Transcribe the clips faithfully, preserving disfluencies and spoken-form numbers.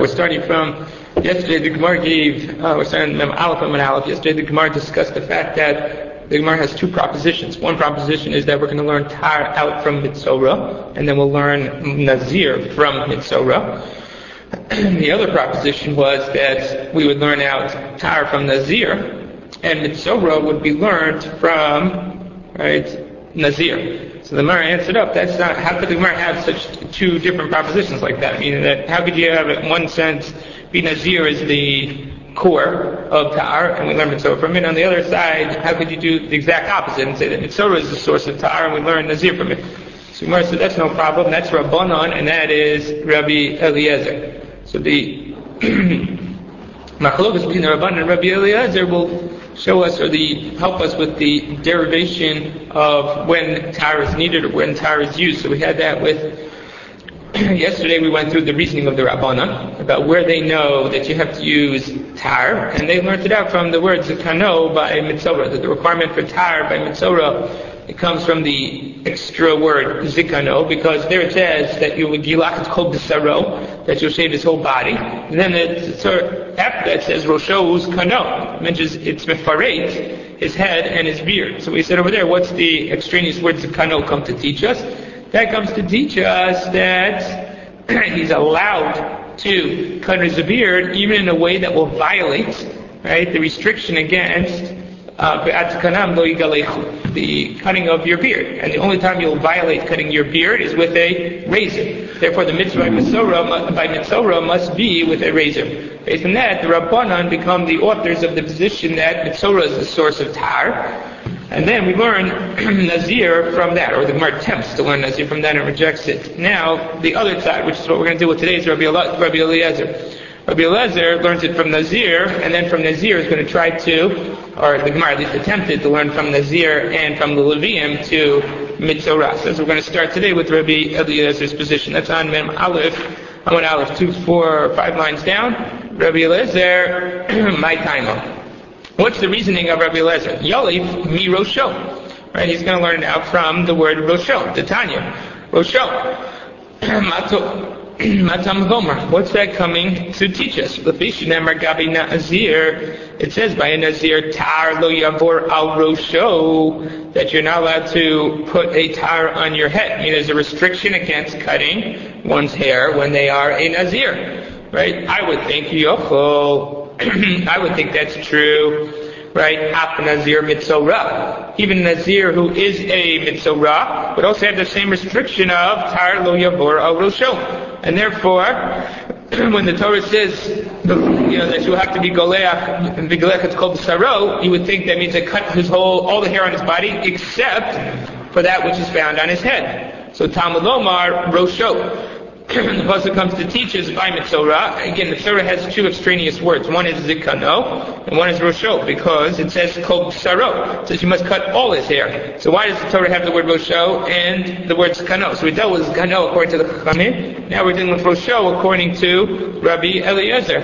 We're starting from yesterday. The Gemara gave. Uh, we're starting Mem Aleph and Mem Aleph. Yesterday, the Gemara discussed the fact that the Gemara has two propositions. One proposition is that we're going to learn Tar out from Mitzorah, and then we'll learn Nazir from Mitzorah. The other proposition was that we would learn out Tar from Nazir, and Mitzorah would be learned from right Nazir. So the Gemara answered up, that's not, how could the Gemara have such two different propositions like that? Meaning that, how could you have, in one sense, be Nazir as the core of Tar, and we learn Mitzorah from it. On the other side, how could you do the exact opposite and say that Mitzorah is the source of Tar, and we learn Nazir from it? So the Gemara said, that's no problem, that's Rabbanan, and that is Rabbi Eliezer. So the Machlokas between the Rabbanan and Rabbi Eliezer will show us, or the help us with the derivation of when tar is needed or when tar is used. So we had that with yesterday. We went through the reasoning of the Rabbanan about where they know that you have to use tar, and they learned it out from the word zikano by Mitzorah, that the requirement for tar by Mitzorah, it comes from the extra word zikano, because there it says that you would gilach, it's called b'saro, that you'll shave his whole body. And then it, so after that says rosho's kano, it mentions it's mefaret, his head and his beard. So we said over there, what's the extraneous word zikano come to teach us? That comes to teach us that he's allowed to cut his beard even in a way that will violate, right, the restriction against Uh, the cutting of your beard. And the only time you'll violate cutting your beard is with a razor. Therefore, the mitzvah by Mitzorah, by Mitzorah must be with a razor. Based on that, the Rabbanan become the authors of the position that Mitzorah is the source of tar. And then we learn Nazir from that, or the Gemara attempts to learn Nazir from that and rejects it. Now, the other side, which is what we're going to deal with today, is Rabbi, Eli- Rabbi Eliezer. Rabbi Eliezer learns it from Nazir, and then from Nazir is going to try to, or the Gemara at least attempted to learn from Nazir and from the Levium to Mitzorah. So we're going to start today with Rabbi Eliezer's position. That's on Mem Aleph, on Mem Aleph, two, four, five lines down. Rabbi Eliezer, my time. What's the reasoning of Rabbi Eliezer? Yalif mi Rosho. Right, he's going to learn it out from the word Rosho, the Tanya. Rosho. Mato. Matam Gomer. What's that coming to teach us? It says by a Nazir, tar lo yavor al rosho, that you're not allowed to put a tar on your head. I mean, there's a restriction against cutting one's hair when they are a Nazir. Right? I would think yochol. I would think that's true. Right? Af Nazir Mitzorah. Even Nazir who is a Mitzorah would also have the same restriction of tar lo yavor al rosho. And therefore, when the Torah says, you know, that you have to be goleach, and goleach it's called saro, you would think that means to cut his whole, all the hair on his body, except for that which is found on his head. So Talmud Lomar Rosho. The pasuk comes to teach us by Mitzorah. Again, Mitzorah has two extraneous words. One is zikano, and one is rosho, because it says kol saro. It says you must cut all his hair. So why does the Torah have the word rosho and the word zikano? So we dealt with zikano according to the Chachamim. Now we're dealing with rosho according to Rabbi Eliezer.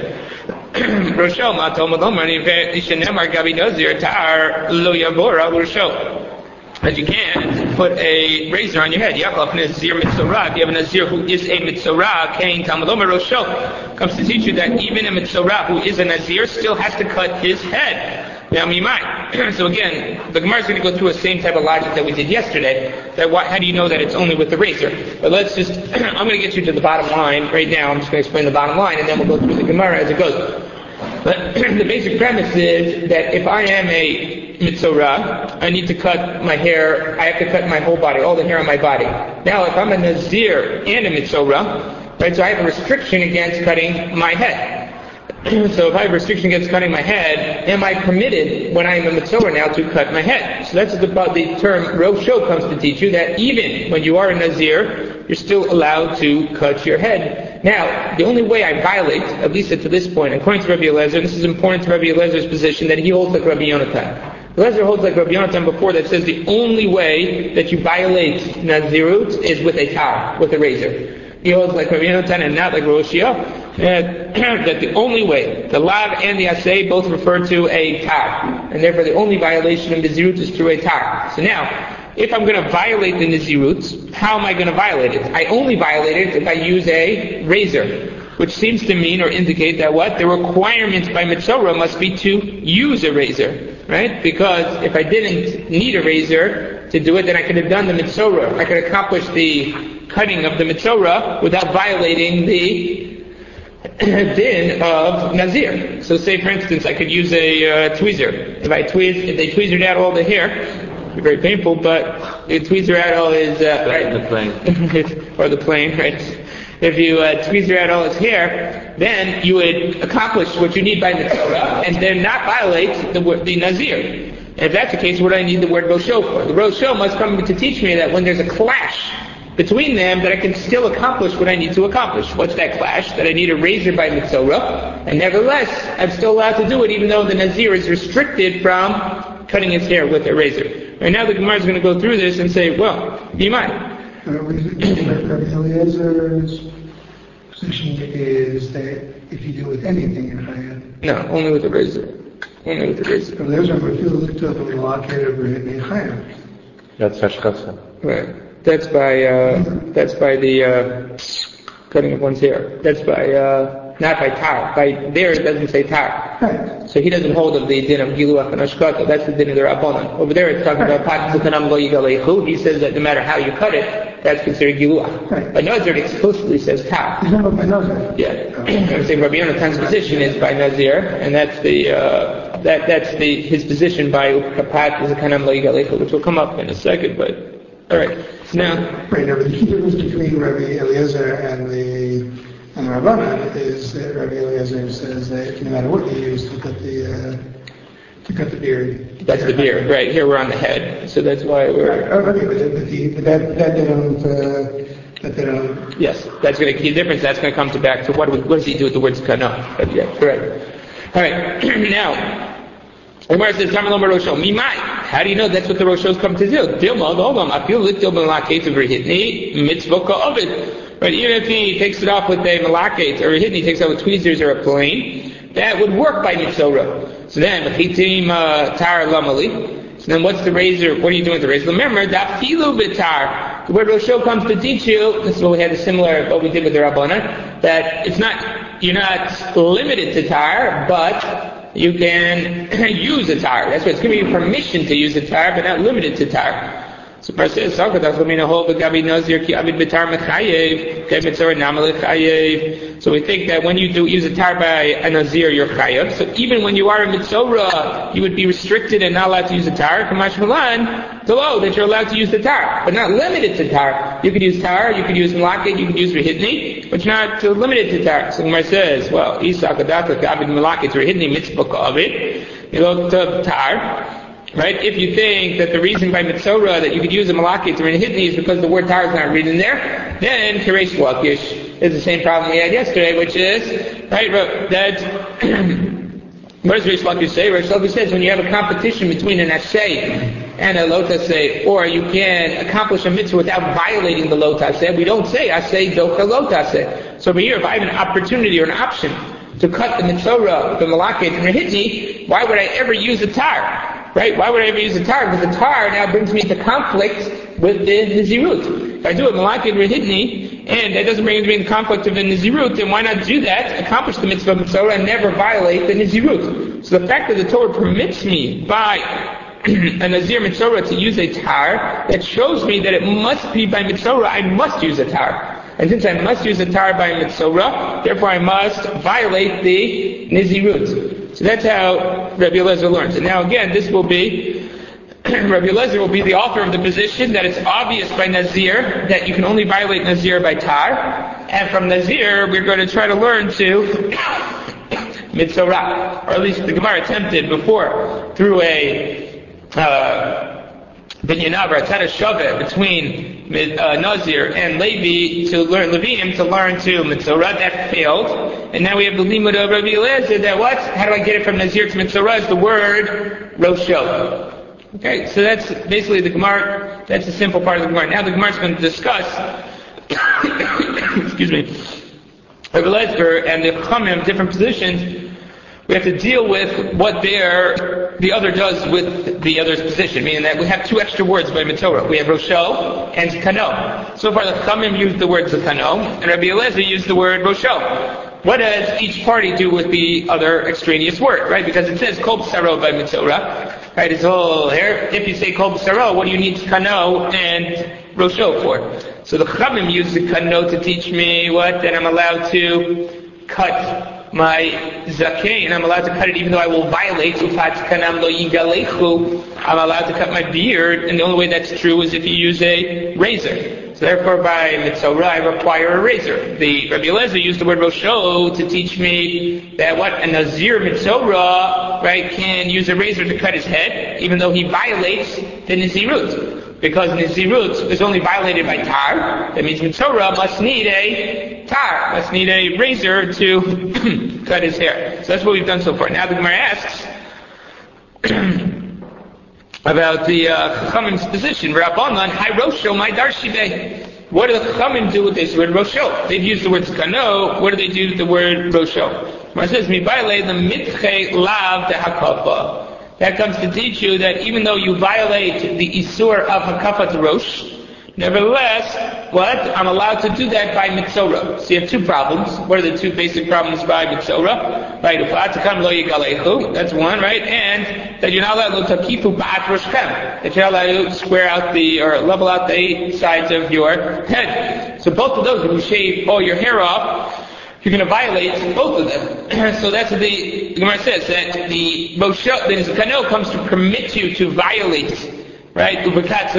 Rosho matom lomar ishenemar gabi nazir tar lo yavora rosho. As you can't put a razor on your head. Yaakov Nazir Mitzorah. If you have a Nazir who is a Mitzorah, Kain Talmud Omer Rosho, comes to teach you that even a Mitzorah who is a Nazir still has to cut his head. Now, me might. So again, the Gemara is going to go through the same type of logic that we did yesterday. That why, how do you know that it's only with the razor? But let's just, I'm going to get you to the bottom line right now. I'm just going to explain the bottom line, and then we'll go through the Gemara as it goes. But the basic premise is that if I am a Mitzorah, I need to cut my hair, I have to cut my whole body, all the hair on my body. Now, if I'm a Nazir and a Mitzorah, right, so I have a restriction against cutting my head. So if I have a restriction against cutting my head, am I permitted, when I am a Mitzorah now, to cut my head? So that's the, the term Rosho comes to teach you, that even when you are a Nazir, you're still allowed to cut your head. Now, the only way I violate, at least to this point, according to Rabbi Eliezer, this is important to Rabbi Eliezer's position, that he holds like Rabbi Yonatan. Eliezer holds like Rabbi Yonatan before, that says the only way that you violate Nazirut is with a tar, with a razor. He holds like Rabbi Yonatan and not like Roshia, that, that the only way, the Lav and the Asay both refer to a tar, and therefore the only violation of Nazirut is through a tar. So now, if I'm going to violate the Nazirut, how am I going to violate it? I only violate it if I use a razor. which seems to mean or indicate that what? The requirement by Mitzorah must be to use a razor, right? Because if I didn't need a razor to do it, then I could have done the Mitzorah. I could accomplish the cutting of the Mitzorah without violating the din of Nazir. So say, for instance, I could use a uh, tweezer. If I tweeze, if they tweezered out all the hair, it'd be very painful, but they tweezer out all his, uh, right? The plane. or the plane, right? If you uh, tweezer out all his hair, then you would accomplish what you need by Mitzorah, and then not violate the, the Nazir. And if that's the case, what do I need the word Rosho for? The Rosho must come to teach me that when there's a clash between them, that I can still accomplish what I need to accomplish. What's that clash? That I need a razor by Mitzorah, and nevertheless, I'm still allowed to do it, even though the Nazir is restricted from cutting his hair with a razor. Right now, the Gemara is going to go through this and say, well, do you mind? Uh, Rabbi Eliezer's position is that if you do it with anything in Chaya. No, only with a razor. Only with a razor. Rabbi Eliezer, if you look to the locket of Chaya. That's Hashchasa. Right. That's by uh, that's by the uh, cutting of one's hair. That's by uh, not by tar. By there it doesn't say tar. Right. So he doesn't hold of the din of giluach and ashkata. That's the din of the rabbanon. Over there it's talking about pat zukanam lo yigalechu. He says that no matter how you cut it, that's considered giluach. Right. But Nazir explicitly says tar. He's not by Nazir. Yeah. I'm saying Rabbi Yonatan's position is by Nazir, and that's the uh, that that's the his position by pat zukanam lo yigalechu, which will come up in a second. But all right. Now, right, now the key difference between Rabbi Eliezer and the and the Rabbanan is that Rabbi Eliezer says that no matter what you use to cut the uh, to cut the beard. That's the beard, right? Here we're on the head, so that's why we're. Right. Oh, okay, but, but, the, but that that they don't uh, that they don't. Yes, that's going to key difference. That's going to come to back to what what does he do with the words kana? But yeah, correct. All right, now. Gemara says, Mimai. How do you know that's what the Roshos come to do? Dilma, Golgam, I feel lit Dilma Malaket of Hitni, mitzvah ka'ovid. Right, even if he takes it off with a Malaket, or a Hitni takes it off with tweezers or a plane, that would work by Mitzorah. So then, Machitim Tar Lamali. So then what's the razor? What are you doing with the razor? Remember, Dafilu Bitar. The word Rosho comes to teach you, this is what we had a similar, what we did with the Rabbanan, that it's not, you're not limited to tar, but you can use a tar. That's why it's giving you permission to use a tar, but not limited to tar. So Par says, so we think that when you do use a tar by a nazir, you're chayav. So even when you are a mitzorah, you would be restricted and not allowed to use a tar. Kamash Milan, to know that you're allowed to use the tar, but not limited to tar. You could use tar, you could use malaket, you could use rehidni, but you're not limited to tar. So Gemara says, well, Isa kadaka kabid malaket rehidni mitzvah ka'avid. You go to tar. Right? If you think that the reason by Mitzorah that you could use a Malaket or a Hitni is because the word tar is not written there, then Kiresh Lakish is the same problem we had yesterday, which is, right, that, what does Rish Lakish say? Rish Lakish says when you have a competition between an Ashay and a Lotaseh, or you can accomplish a mitzvah without violating the Lotaseh, we don't say Asay Docha Lotaseh. So over here, if I have an opportunity or an option to cut the Mitzorah, the Malaket, and the Hitni, why would I ever use a tar? Right? Why would I ever use a tar? Because the tar now brings me into conflict with the Nazirut. If I do it Malaket Rehidni, and that doesn't bring me into conflict of the Nazirut, then why not do that, accomplish the mitzvah of Mitzorah, and never violate the Nazirut? So the fact that the Torah permits me by a Nazir Mitzorah to use a tar, that shows me that it must be by Mitzorah, I must use a tar. And since I must use a tar by Mitzorah, therefore I must violate the Nazirut. So that's how Rabbi Eliezer learns. And now again, this will be, Rabbi Eliezer will be the author of the position that it's obvious by Nazir that you can only violate Nazir by tar. And from Nazir, we're going to try to learn to Mitzorah. Or at least the Gemara attempted before, through a uh, Binyanav, a Tzad Shaveh between uh, Nazir and Levi to learn Levim to learn to Mitzorah. That failed, and now we have the limud of Rabbi Eliezer. That what? How do I get it from Nazir to Mitzorah? Is the word Rosho. Okay, so that's basically the Gemara. That's the simple part of the Gemara. Now the Gemara is going to discuss. excuse me, Rabbi Eliezer and the Chachamim, different positions. We have to deal with what their, the other does with the other's position, meaning that we have two extra words by Mitzorah. We have Rosho and Kano. So far the Chachamim used the word Kano, and Rabbi Eliezer used the word Rosho. what does each party do with the other extraneous word, right? Because it says kol b'saro by mitzora, right? It's all here. If you say kol b'saro, what do you need kano and rosho for? So the Chachamim use the kano to teach me what? That I'm allowed to cut my zakeh, and I'm allowed to cut it even though I will violate ufat kanam lo yigalechu. I'm allowed to cut my beard, and the only way that's true is if you use a razor. So therefore, by mitzorah, I require a razor. The Rabbi Eliezer used the word rosho to teach me that what a nazir mitzorah, right, can use a razor to cut his head, even though he violates the nazirut, because nazirut is only violated by tar. That means mitzorah must need a tar, must need a razor to cut his hair. So that's what we've done so far. Now the Gemara asks about the uh, Chachamim's position. Rabbanan, hi Rosho, my Darshive. What do the Chachamim do with this word Rosho? They've used the word Skano. What do they do with the word Rosho? It says, Mibaile the mitche lav de hakafa. That comes to teach you that even though you violate the Isur of Hakafat Rosh, nevertheless, what? I'm allowed to do that by Mitzorah. So you have two problems. What are the two basic problems by Mitzorah? Right, that's one, right? And that you're not allowed to takifu ba'at roshchem. That you're not allowed to square out the, or level out the eight sides of your head. So both of those, if you shave all your hair off, you're going to violate both of them. So that's what the Gemara says, that the Moshe, the Kano comes to permit you to violate, right? And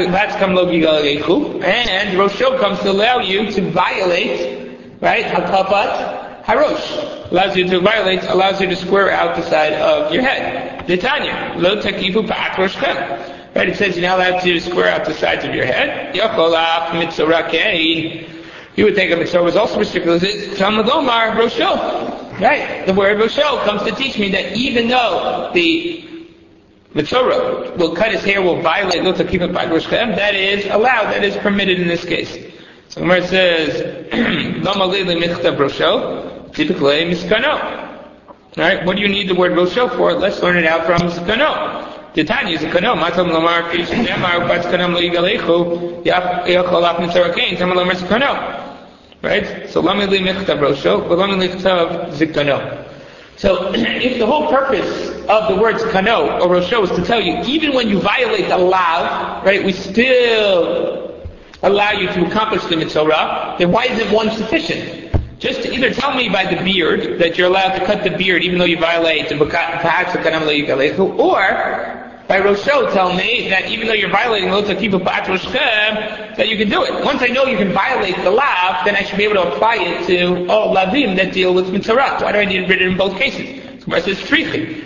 Rosho comes to allow you to violate, right? Hakafat Harosh. Allows you to violate, allows you to square out the side of your head. Tanya, lo takifu pa'at roshchem. Right? It says you're not allowed to square out the sides of your head. Yacholach mitzorah. You would think a mitzvah was also restricted. It's Talmud Omar Rosho. Right? The word Rosho comes to teach me that even though the mitzvah will cut his hair, will violate lo takifu pa'at roshchem, that is allowed, that is permitted in this case. So where it says, Lama leili michtav Rosho, typically miskano. Alright, what do you need the word Rosho for? Let's learn it out from Zakano. Titania is Zakano. Matam lamar kish nemar upat Zakanam lo yigalechu yachol af mitzvah kain tam lamar Zakano. Right? So Lama leili michtav Rosho, but Lama leili michtav Zakano. So if the whole purpose of the words Kano or Rosho is to tell you, even when you violate the law, right, we still allow you to accomplish the mitzvah, then why isn't one sufficient? Just to either tell me by the beard that you're allowed to cut the beard even though you violate the perhaps the kanam le'igalech, or by Rosho tell me that even though you're violating lo takifu pa'at roshchem, that you can do it. Once I know you can violate the law, then I should be able to apply it to all lavim that deal with mitzvah. Why do I need it written in both cases? So it says strichi.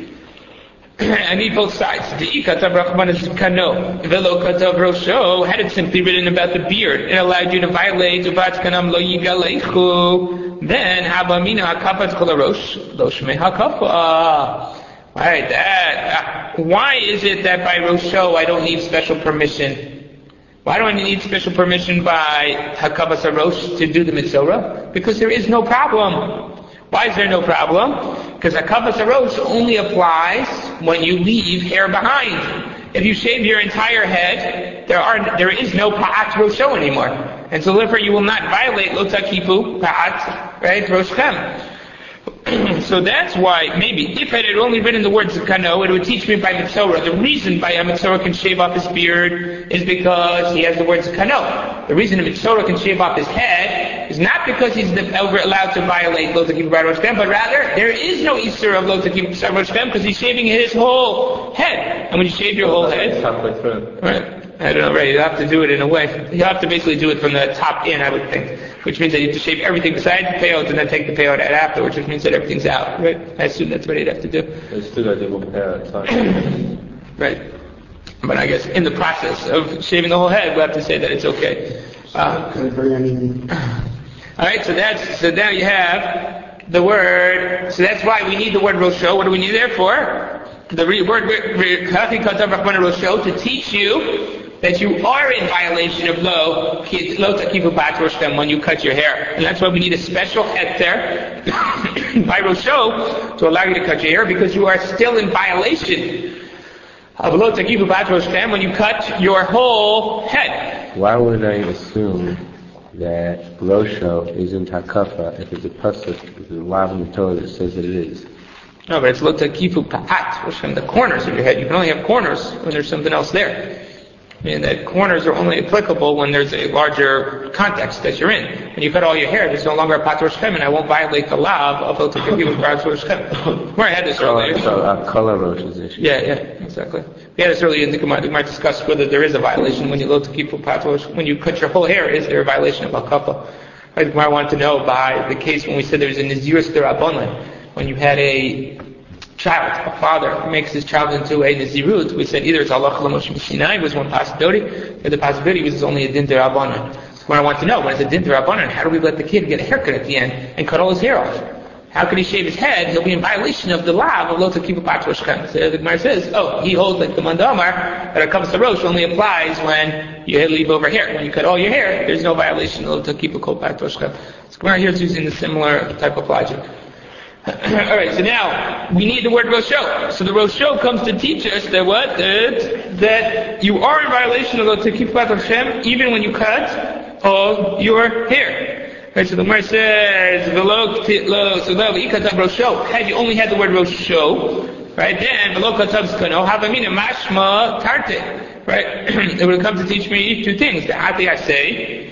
I need both sides. The ikatav Rachman is kano. Velo katav Rosho had it simply written about the beard. It allowed you to violate uvat kanam lo yigalechu. Then habamina hakafat kol rosh lo shmei hakafa. Right, that. Uh, why is it that by Rosho I don't need special permission? Why do I need special permission by hakavas harosh to do the mitzvah? Because there is no problem. Why is there no problem? Because hakavas harosh only applies when you leave hair behind. If you shave your entire head, there are there is no pa'at rosho anymore, and so therefore you will not violate lo takifu pa'at, right, roshchem. So that's why maybe if I had only written the words Zakano, it would teach me by Mitzorah. The reason by a Mitzorah can shave off his beard is because he has the words Zakano. The reason a Mitzorah can shave off his head is not because he's ever allowed to violate Lo Takifu B'Rad Roshchem, but rather there is no Isur of Lo Takifu B'Rad Roshchem because he's shaving his whole head. And when you shave your whole head, right? I don't know, right? You have to do it in a way. You have to basically do it from the top in, I would think. Which means that you have to shave everything besides the peyote and then take the peyote out afterwards, which means that everything's out, right? I assume that's what you'd have to do. It's still got to do one pair at a time. Right. But I guess in the process of shaving the whole head, we have to say that it's okay. Uh, Alright, so that's, so now you have the word, so that's why we need the word Rosho. What do we need there for? The re- word Rosho to teach you that you are in violation of lo lo takifu pa'at roshchem when you cut your hair, and that's why we need a special heter by Rosho to allow you to cut your hair, because you are still in violation of lo takifu pa'at roshchem when you cut your whole head. Why would I assume that Rosho isn't Hakafa if it's a pasuk, if it's a lav in the Torah that says that it is. No, but it's lo takifu pa'at, which from the corners of your head. You can only have corners when there's something else there. And that corners are only applicable when there's a larger context that you're in. When you cut all your hair, there's no longer a patur shchem, and I won't violate the lav of lo takifu patur shchem. Where I had this earlier. So a color Rosh's issue. Yeah, yeah, exactly. We had this earlier in the Gemara. We might discuss whether there is a violation when you lo takifu patur. When you cut your whole hair, is there a violation of hakafa? Right, the Gemara wanted to know by the case when we said there was a Nazirus derabanan. When you had a child, a father makes his child into a Nazirut, we said either it's Allah Moshe Sinai was one possibility, or the possibility was only a Din Derabanan. So when I want to know, when it's a Din Derabanan, how do we let the kid get a haircut at the end and cut all his hair off? How could he shave his head? He'll be in violation of the law of Lo Takifu Patur Shchem. So the Gemara says, oh, he holds like the Mandamar, that it comes to Rosh only applies when you leave over here. When you cut all your hair, there's no violation of Lo Takifu Patur Shchem. So Gemara here is using a similar type of logic. Alright, so now, we need the word Rosho. So the Rosho comes to teach us that what? That, that you are in violation of the Takif Pat Hashem even when you cut all your hair. Right, so the Gemara says, V'lo lo, so lo, v'ikatab Rosho. Had you only had the word Rosho, right, then, V'lo katab skano, havamina mashma tarte. Right, it would come to teach me two things. The Ati I say,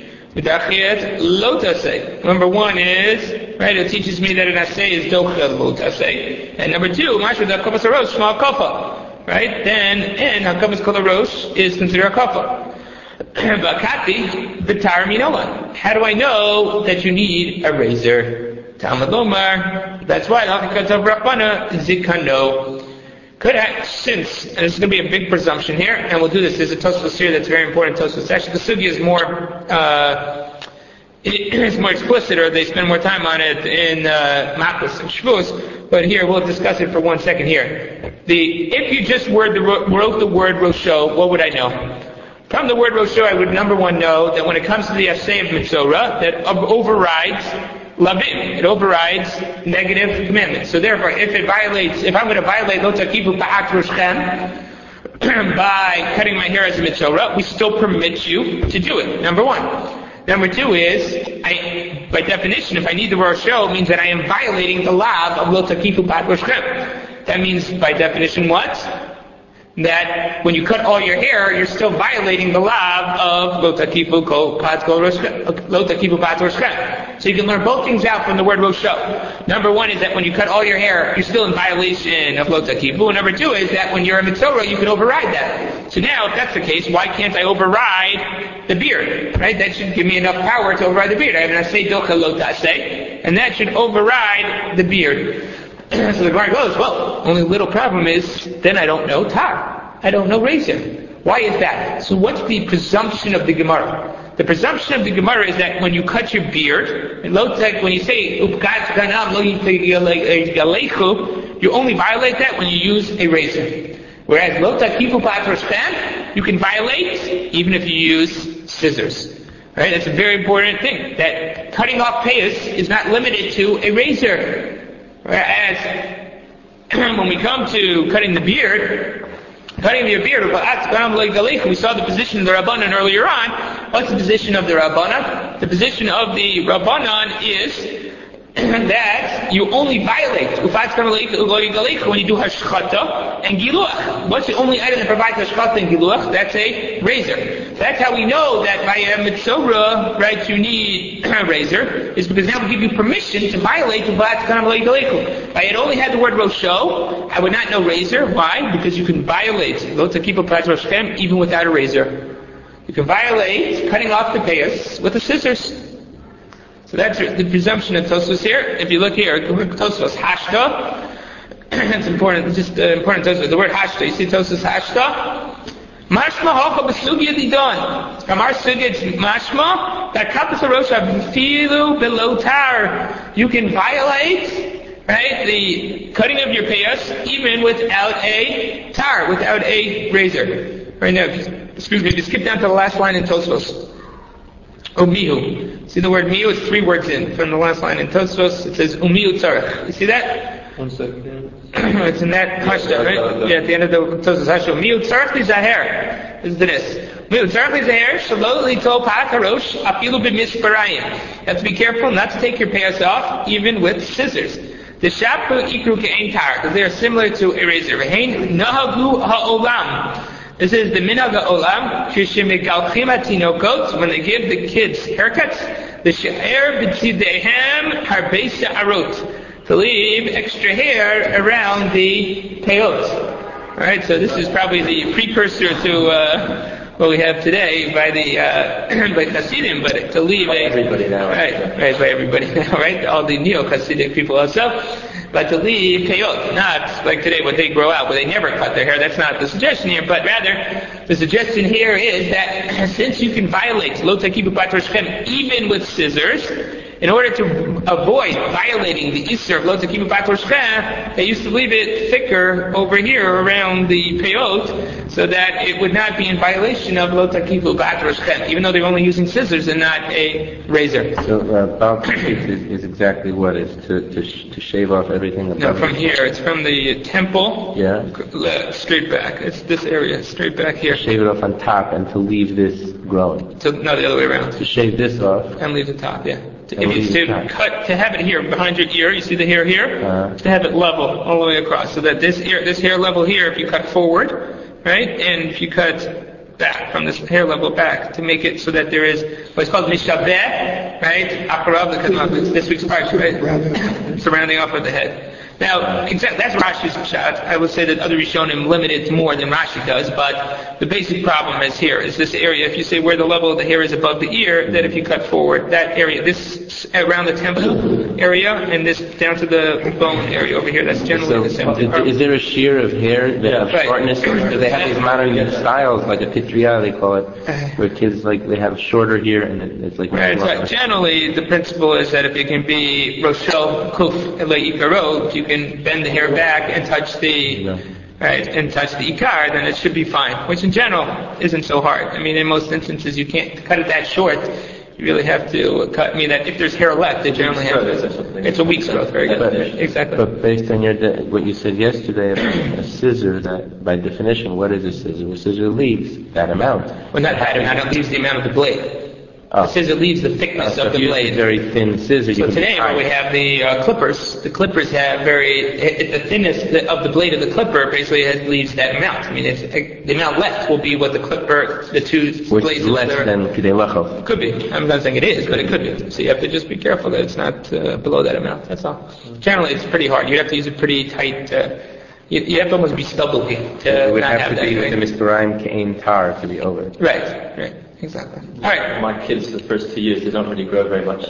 Number one is, right, it teaches me that an assay is dochel lotasei. And number two, mashu da kafas arosh, small kafa. Right, then, and hakafas kolarosh is considered a kafa. Bakati, bitar minola. How do I know that you need a razor? Talmud Lomar. That's why, hakikav rabbana zikano. Could I, since, and this is going to be a big presumption here, and we'll do this, there's a Tosfos here that's very important, Tosfos. Actually, the Sugi is more, uh, it, it's more explicit, or they spend more time on it in uh, Makos and Shvus, but here, we'll discuss it for one second here. The, if you just word the, wrote the word Rosho, what would I know? From the word Rosho, I would number one know that when it comes to the Assay of Mitzorah, that overrides Lavim. It overrides negative commandments. So therefore, if it violates, if I'm going to violate Lo Takifu Pa'at Roshchem by cutting my hair as a mitzorah, we still permit you to do it. Number one. Number two is, I, by definition, if I need the Rosho, it means that I am violating the law of Lo Takifu Pa'at Roshchem. That means, by definition, what? That when you cut all your hair, you're still violating the law of Lo Takifu Pa'at Roshchem. So you can learn both things out from the word Rosho. Number one is that when you cut all your hair, you're still in violation of Lo Takifu. And number two is that when you're a mitzorah, you can override that. So now, if that's the case, why can't I override the beard? Right? That should give me enough power to override the beard. I have an asay docha lo taseh, and that should override the beard. So the Gemara goes, well, only little problem is, then I don't know tar. I don't know razor. Why is that? So what's the presumption of the Gemara? The presumption of the Gemara is that when you cut your beard, when you say, you only violate that when you use a razor. Whereas lo takifu pa'at roshchem, you can violate even if you use scissors. Right? That's a very important thing. That cutting off payas is not limited to a razor. Whereas when we come to cutting the beard, cutting your beard, we saw the position of the Rabbanan earlier on. What's the position of the Rabbanan? The position of the Rabbanan is that you only violate when you do hashchata and giluach. What's the only item that provides hashchata and giluach? That's a razor. That's how we know that by a mitzorah, right, you need a razor, is because now we give you permission to violate the Vat Kanam Leigaleku. If I had only had the word Rosho, I would not know razor. Why? Because you can violate Lo Takifu Pa'at Roshchem even without a razor. You can violate cutting off the payas with the scissors. So that's the presumption of Tosfos here. If you look here, Tosfos Hashta, it's important, it's just uh, important Tosfos, the word Hashta, you see Tosfos Hashta? Mashma hocha b'sugya didon. From our sugya, it's mashma, that kapas harosha filu below tar. You can violate, right, the cutting of your payas even without a tar, without a razor. Right now, excuse me, just skip down to the last line in Tosfos. Umihu. See the word mihu is three words in from the last line in Tosfos. It says umihu tzarech. You see that? One second. It's in that hashta, right? Yeah, at the end of the Tosfos hashta. Umihu tzarech li zaher. Listen to this. You have to be careful not to take your payas off, even with scissors. The shapu ikru ke'ein tar, because they are similar to a razor. Nahagu ha'olam. This is the minhag ha'olam. Kishimigalchim hatinokot, when they give the kids haircuts, the she'er b'tzidehem harbe sha'arot, to leave extra hair around the payot. Alright, so this is probably the precursor to uh, what we have today by the uh, by Hasidim, but to leave by a everybody now, right, right, by everybody now, right, all the neo-Hasidic people also, but to leave payot, not like today when they grow out, where they never cut their hair. That's not the suggestion here, but rather the suggestion here is that since you can violate lo takibu patro shchem even with scissors, in order to avoid violating the Isser of Lo Takibu Patro Shchem, they used to leave it thicker over here around the peyot, so that it would not be in violation of Lo Takibu Patro Shchem, even though they're only using scissors and not a razor. So uh, Baal Tzitz is, is exactly what is to to, sh- to shave off everything above. No, from here. It's from the temple. Yeah. Straight back. It's this area, straight back here. Shave it off on top and to leave this growing. So no, the other way around. To shave this off. And leave the top, yeah. To, And if you leave to the top. cut to have it here behind your ear, you see the hair here, Uh-huh. to have it level all the way across, so that this ear, this hair level here, if you cut forward, right, and if you cut back from this hair level back, to make it so that there is what's called mishabeh, right, akarav, the this week's part, right, surrounding off of the head. Now, exactly, that's Rashi's shot. I would say that other Rishonim limit it more than Rashi does, but the basic problem is here, is this area. If you say where the level of the hair is above the ear, that if you cut forward, that area, this around the temple area, and this down to the bone area over here, that's generally So, the same. is, is there a shear of hair that of Right. shortness? Because they have these modern styles, like a pitria, they call it, where kids like they have shorter hair and it- it's like. Right, right. Generally, the principle is that if it can be roshel kuf le'ikaro, if you can bend the hair back and touch the Yeah. right and touch the ikar, then it should be fine. Which in general isn't so hard. I mean, in most instances, you can't cut it that short. You really have to cut. I mean, that if there's hair left, they generally have. Week's growth or something. It's a week's growth. Very good. But, Exactly. but based on your de- what you said yesterday about a scissor, that by definition, what is a scissor? A scissor leaves that amount. Well, not that amount. It leaves the amount of the blade. Oh. The scissor leaves the thickness So of if the you use blade. a very thin scissor, you So can today, tie where we it. have the uh, clippers, the clippers have very it, the thinnest of the blade of the clipper basically has, leaves that amount. I mean, it's, it, the amount left will be what the clipper, the two which blades is less of the, than kidei lachov. could be. I'm not saying it is, but it could be. So you have to just be careful that it's not uh, below that amount. That's all. Generally, it's pretty hard. You have to use a pretty tight. Uh, you, you have to almost be stubbly to It would not have have to that. be with the Mitzrayim Ke'ein Tar to be over it. Right. Right. Exactly. All right. My kids, the first two years, they don't really grow very much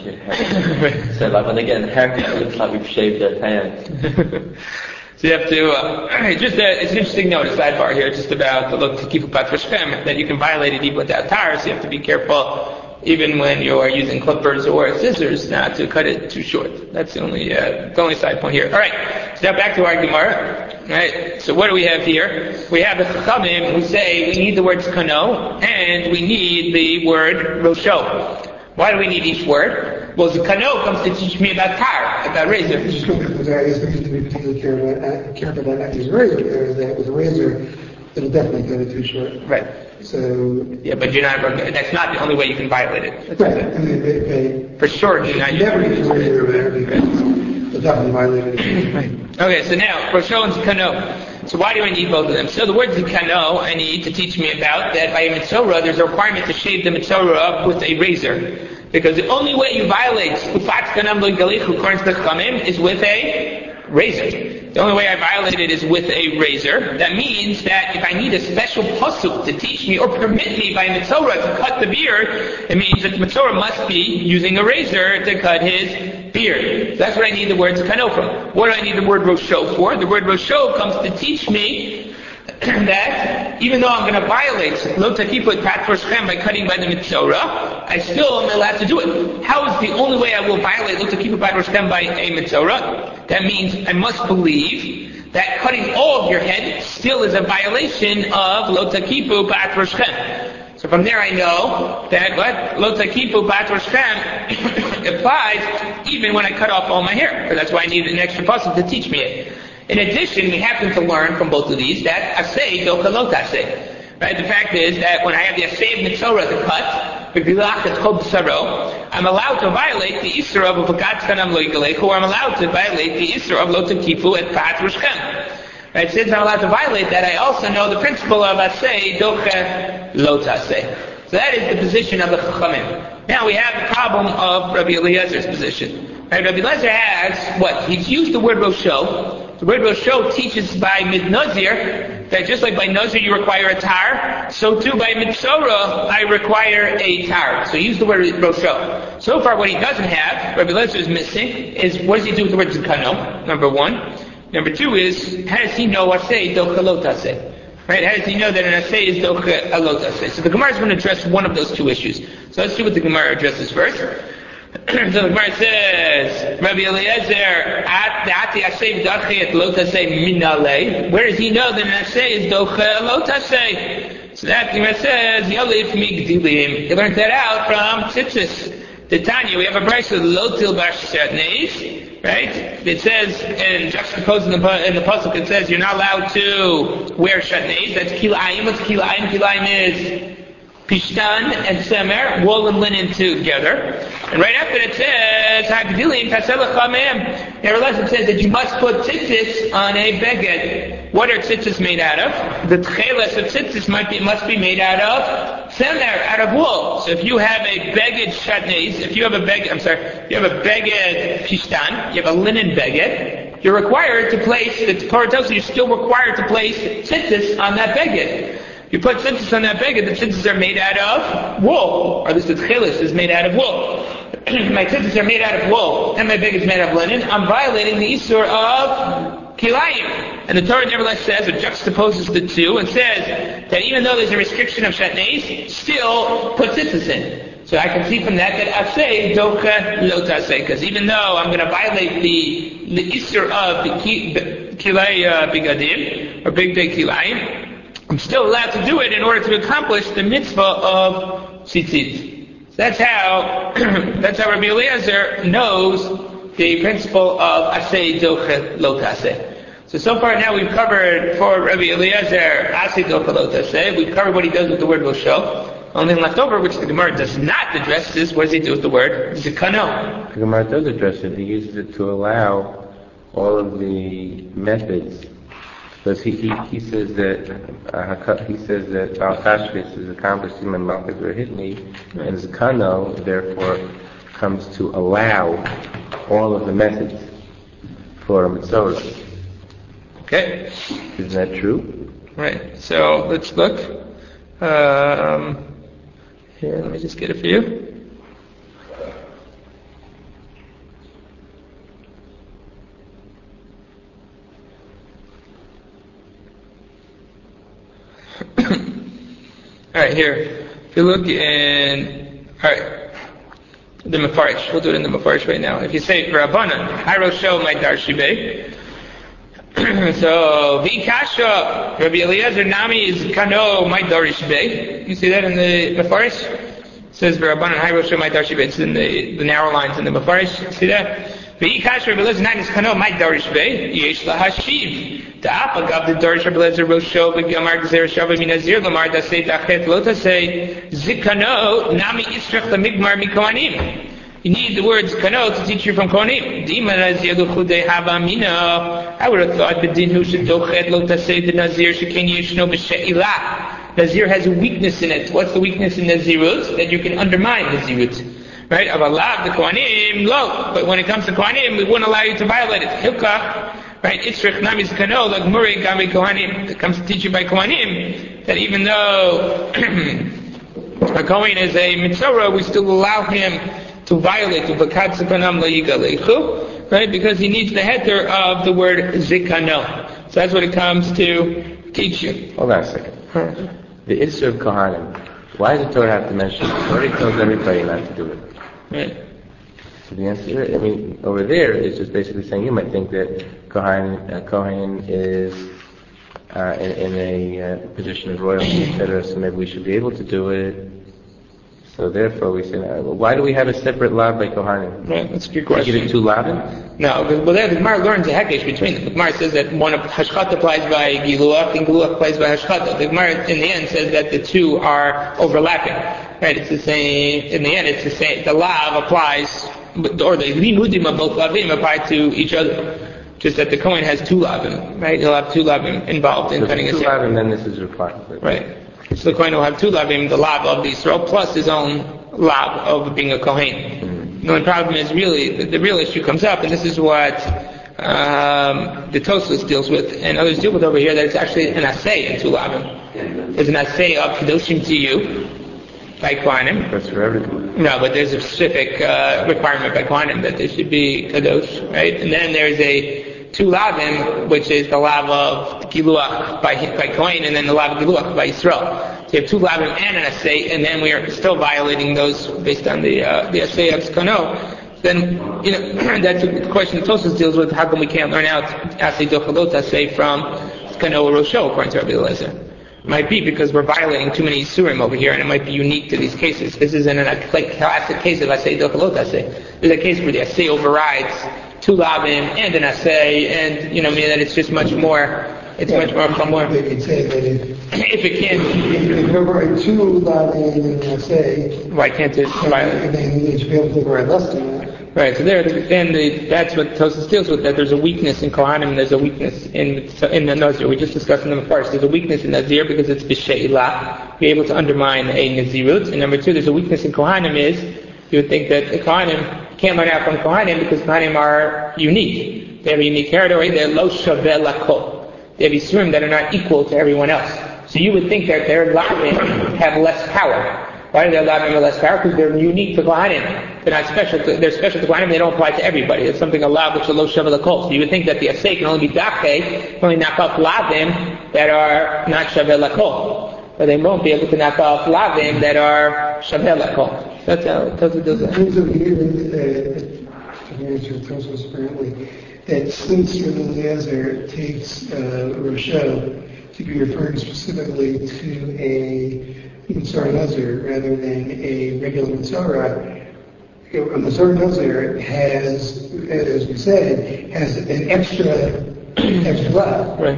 hair. So like when they get a haircut, it looks like we've shaved their hands. So you have to, uh, just a, it's an interesting note, a sidebar here, just about the look to keep pat v'shchem, that you can violate it even without tar, so you have to be careful, even when you are using clippers or scissors, not to cut it too short. That's the only, uh, the only side point here. Alright, so now back to our Gemara. Alright, so what do we have here? We have the Chachamim who say we need the words kano, and we need the word rosho. Why do we need each word? Well, the kano comes to teach me about tar, about razor. Just going to I guess we need to be particularly careful, uh, careful about not using razor there, is that with a razor, it'll definitely cut it too short. Right. So, Yeah, but you're not, that's not the only way you can violate it. That's right, I mean, they, they For sure, do not use never use razor there because they'll definitely violate it. Right. Okay, so now, Rosho and Kano. So why do I need both of them? So the word Kano I need to teach me about that by a Mitzorah, there's a requirement to shave the Mitzorah up with a razor. Because the only way you violate Ufat Kanam L'Galich, according to the Chachamim, is with a razor. The only way I violate it is with a razor. That means that if I need a special pasuk to teach me or permit me by Mitzorah to cut the beard, it means that the Mitzorah must be using a razor to cut his beard. That's what I need the word Kano from. What do I need the word Rosho for? The word Rosho comes to teach me that even though I'm going to violate Lo Takifu Pat Shchem by cutting by the Mitzorah, I still am allowed to do it. How is the only way I will violate Lo Takifu Pat Shchem by a Mitzorah? That means I must believe that cutting all of your head still is a violation of Lo Takifu Pat Shchem. So from there I know that what Lo Takifu Pat Shchem applies even when I cut off all my hair. So that's why I need an extra pasuk to teach me it. In addition, we happen to learn from both of these that asay doka lo tasay. Right? The fact is that when I have the Asay Mitzorah to cut, the Gilach that's called B'saro, I'm allowed to violate the Isra of Vakat Kanam Lo Yigalechu, or I'm allowed to violate the Isra of Lo Tekifu at Pat Rishchem. Right? Since I'm allowed to violate that, I also know the principle of Asay Doche Lo Taseh. So that is the position of the Chachamim. Now we have the problem of Rabbi Eliezer's position. Right? Rabbi Eliezer has what? He's used the word Rosho. The word Rosho teaches by Mid-Nazir that just like by Nazir you require a tar, so too by Mitzorah I require a tar. So he used the word Rosho. So far what he doesn't have, Rabbi Eliezer is missing, is what does he do with the word Zikano? Number one. Number two is, how does he know Asay Doche Lo Taseh? Right? How does he know that an Asay is Doche Lo Taseh? So the Gemara is going to address one of those two issues. So let's see what the Gemara addresses first. So the Gemara says, Rabbi Eliezer, Ati Asay Doche et Lo Taseh Minalei. Where does he know that an Asay is Doche Lo Taseh? So that Gemara says, Yolif Migdilim. He learned that out from Tzitzis. The Tanya, we have a brayso Lotil Bar Shatneis. Right? It says, and juxtaposed in the, in the pasuk, it says you're not allowed to wear shatnez. That's kilayim. What's kilayim? Kilayim is pishtan and semer, wool and linen together. And right after it says, hagdilim taselachamem. Nevertheless, it says that you must put tzitzis on a beged. What are tzitzis made out of? The tcheles of tzitzis might be, must be made out of semer, out of wool. So if you have a beged shatnez, if you have a beged, I'm sorry, if you have a beged pishtan, you have a linen beged, you're required to place, the Torah tells you you're still required to place tzitzis on that beged. You put tzitzis on that beged, the tzitzis are made out of wool, or at least the tcheles is made out of wool. My tzitzis are made out of wool, and my beged is made out of linen. I'm violating the Isur of kilayim. And the Torah nevertheless says, or juxtaposes the two, and says that even though there's a restriction of shatnez, still put tzitzis in. So I can see from that that Asay Doche Lo Taseh, because even though I'm going to violate the the Isur of the kilay uh, bigadim, or big day kilayim, I'm still allowed to do it in order to accomplish the mitzvah of tzitzit. So that's how that's how Rabbi Eliezer knows the principle of Asay Doche Lo Taseh. So so far now we've covered for Rabbi Eliezer Asay Doche Lo Taseh. We've covered what he does with the word Rosho. Only left over, which the Gemara does not address, is what does he do with the word Zikano? The Gemara does address it. He uses it to allow all of the methods. Because he, he, he says that uh, he says that Baal Tashbis is accomplished in Malchus or Hitni, and Zikano therefore comes to allow all of the methods for a mitzvah. Okay. Isn't that true? Right. So let's look. Um, here, let me just get it for you. Alright, here. If you look in, alright, the Mefarish. We'll do it in the Mefarish right now. If you say, Rabbanan, Hirosho my Darshibeh. So, Vikasha, Rabbi Eliezer Nami is Kano my Darshibeh. You see that in the Mefarish? It says, Rabbanan, Hirosho my Darshibeh. It's in the, the narrow lines in the Mefarish. See that? Vikasha, Rabbi Eliezer Nami is Kano my Darshibeh. Yesh lahashiv. Ta'ap agav the Darish Rabbi Eliezer Rosho v'gamar gzer shava minazir lamar dasei tachet lo tasei zikano nami israch lamigmar mikohanim. You need the words kano to teach you from kohanim. Dima nazir luchudei hava mina. I would have thought b'din hu shedochet lo tasei the nazir sheken yishno b'she'ilah. Nazir has a weakness in it. What's the weakness in Nazirut? That you can undermine Nazirut. Right? Of Allah, the kohanim, lo. But when it comes to kohanim, we wouldn't allow you to violate it. Hilkach. Right, Itzrich Nami Zikano, like Muri Gami Kohanim, that comes to teach you by Kohanim, that even though a Kohen is a Mitzorah, we still allow him to violate the Vakat Zikanam La Yigalechu, right, because he needs the heter of the word Zikano. So that's what it comes to teach you. Hold on a second. Huh. The Isser of Kohanim, why does the Torah have to mention it? It already tells everybody not to do it. Right. So the answer, I mean, over there is just basically saying you might think that Kohen, uh, Kohen is uh, in, in a uh, position of royalty, et cetera. So maybe we should be able to do it. So therefore we say, uh, why do we have a separate lav by Kohanim? Right, that's a good Did question. you give it two lavim? No, because well, there the Gemara learns a hekesh between them. The Gemara says that one of hashchata applies by giluach and giluach applies by hashchata. The Gemara in the end says that the two are overlapping. Right, it's the same. In the end, it's the same. The lav applies, or the limudim of both lavim apply to each other. Just that the Kohen has two lavim, right? He'll have two lavim involved in So cutting his two hair. lavim, then this is required. Right. So the Kohen will have two lavim, the lav of the Yisrael plus his own lav of being a Kohen. Mm-hmm. The only problem is really, the, the real issue comes up, and this is what um, the Tosfos deals with, and others deal with over here, that it's actually an assay in two lavim. There's an assay of Kedoshim to you, by Kohanim. That's for everything. No, but there's a specific uh, requirement by Kohanim that they should be Kadosh, right? And then there's a two lavim, which is the lav of Giluach by by Kohen, and then the lav of Giluach by Yisrael. So you have two lavim and an assay, and then we are still violating those based on the uh, the assay of Skano. Then, you know, that's the question that Tosfos deals with. How come we can't learn out assay dochalot assay from Skano or Rosho according to Rabbi Eliezer? It might be because we're violating too many Isurim over here, and it might be unique to these cases. This isn't a classic case of assay dochalot assay. This is a case where the assay overrides two lavim and an assay, and you know, I mean that it's just much more. It's yeah, much more chamor. They could say that if, if it can't, if it override two lavim and an assay, why can't it? Then they should be able to override less than that. Right. So there, then the, that's what Tosfos deals with. That there's a weakness in Kohanim, and there's a weakness in in the Nazir. We just discussed in the first. There's a weakness in Nazir because it's b'she'ilah, be able to undermine a Nazirut. And number two, there's a weakness in Kohanim is you would think that the Kohanim can't learn out from Kohanim because Kohanim are unique. They have a unique territory. They're lo shaveh lakol. They have Yisurim that are not equal to everyone else. So you would think that their lavim have less power. Why do their lavim have less power? Because they're unique to Kohanim. They're not special. To, they're special to Kohanim. They don't apply to everybody. It's something allowed which is lo shaveh lakol. So you would think that the assay can only be dake, can only knock off lavim that are not shaveh lakol. But they won't be able to knock off lavim that are shaveh lakol. That's how Tosfos does that. There's a weird answer to Tosfos apparently that since Rabbi Eliezer takes uh, Roshel to be referring specifically to a Mitzvah Nazir rather than a regular Mitzvah, a Mitzvah Nazir has, as we said, has an extra extra love. Right.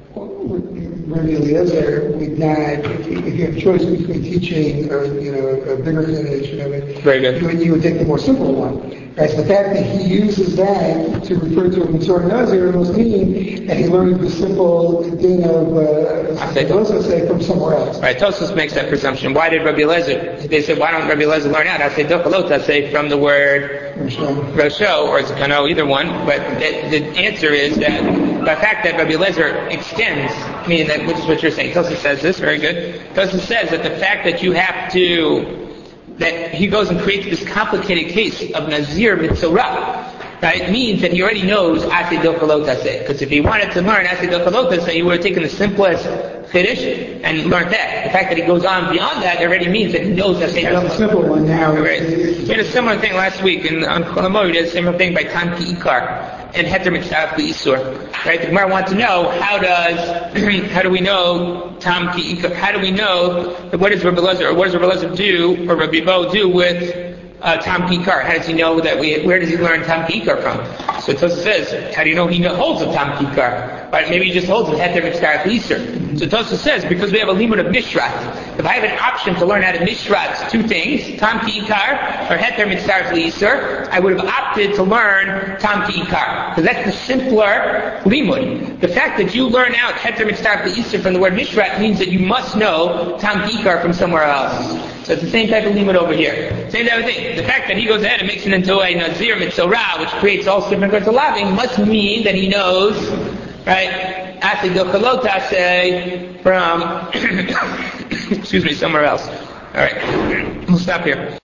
Rabbi Eliezer would not, if you, if you have a choice between teaching or, you know, a bigger translation of it, Very good. You, would, you would take the more simple one. Right? So the fact that he uses that to refer to a Mitzvah Nazir must mean that he learned the simple thing of uh, say from somewhere else. Right, Tosfos makes that presumption. Why did Rabbi Eliezer? They said, why don't Rabbi Eliezer learn out? I say dochalot, I say from the word Rosho or Zakano, either one. But the, the answer is that the fact that Rabbi Eliezer extends, meaning that, which is what you're saying. Tosfos says this, very good. Tosfos says that the fact that you have to, that he goes and creates this complicated case of Nazir Mitzorah, right, means that he already knows Aseh Dochalot Aseh. Because if he wanted to learn Aseh Dochalot Aseh, he would have taken the simplest Chiddush and learned that. The fact that he goes on beyond that already means that he knows Aseh Dochalot. That's a simple one now. Right. We had a similar thing last week in, on Chol Hamoed. We did a similar thing by Tam Ki Ikar and Heter Mitzaref L'Isur. Right? The Gemara wants to know how does how do we know Tam Ki Ikar? How do we know what does Rabbi Eliezer or what does Rabbi Eliezer do or Rabbi Bo do with Uh, Tam Ki Ikar? How does he know that we, where does he learn Tam Ki Ikar from? So Tosfos says, how do you know he know, holds a Tam Ki Ikar? Right, maybe he just holds a Heter Mitzaref L'Isur. So Tosfos says, because we have a limud of Mishrat, if I have an option to learn out of Mishrat two things, Tam Ki Ikar or Heter Mitzaref L'Isur, I would have opted to learn Tam Ki Ikar. Because that's the simpler limud. The fact that you learn out Heter Mitzaref L'Isur from the word Mishrat means that you must know Tam Ki Ikar from somewhere else. So it's the same type of limud over here. Same type of thing. The fact that he goes ahead and makes it into a Nazir Mitzorah, which creates all different kinds of laving, must mean that he knows, right, Aseh Dochalot Aseh from, excuse me, somewhere else. Alright, we'll stop here.